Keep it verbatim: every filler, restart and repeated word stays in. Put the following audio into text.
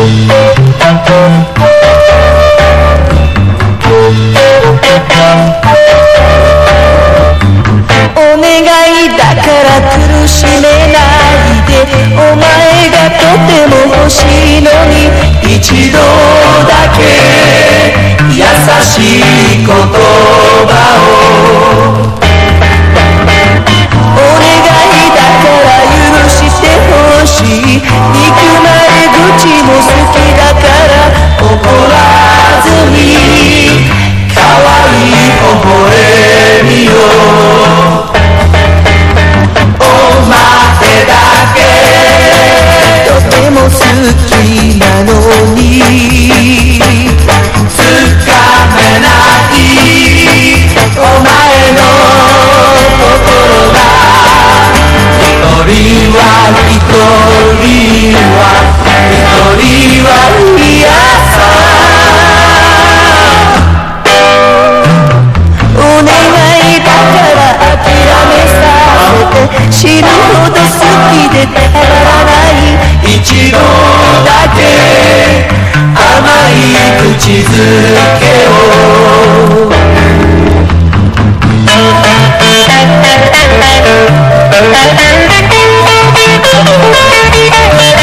お願いだから苦しめないで、お前がとても欲しいのに、一度だけ優しい言葉を。お願いだから許してほしい、憎まれ口も好きだから怒らずに可愛い微笑みを。お前だけとても好きなのにつかめないお前の心が、一人は一人は一人は嫌さ。お願いだから諦めさせて、死ぬほど好きでたまらない、一度だけ甘い口づ